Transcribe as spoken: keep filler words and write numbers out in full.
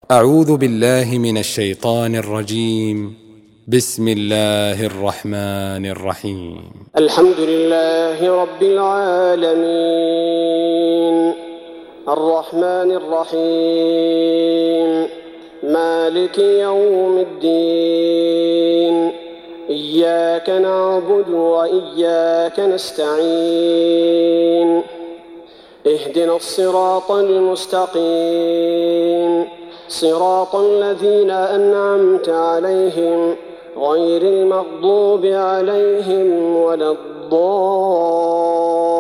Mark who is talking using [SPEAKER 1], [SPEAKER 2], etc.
[SPEAKER 1] أعوذ بالله من الشيطان الرجيم. بسم الله الرحمن الرحيم.
[SPEAKER 2] الحمد لله رب العالمين الرحمن الرحيم مالك يوم الدين إياك نعبد وإياك نستعين اهدنا الصراط المستقيم صراط الذين أنعمت عليهم غير المغضوب عليهم ولا الضالين.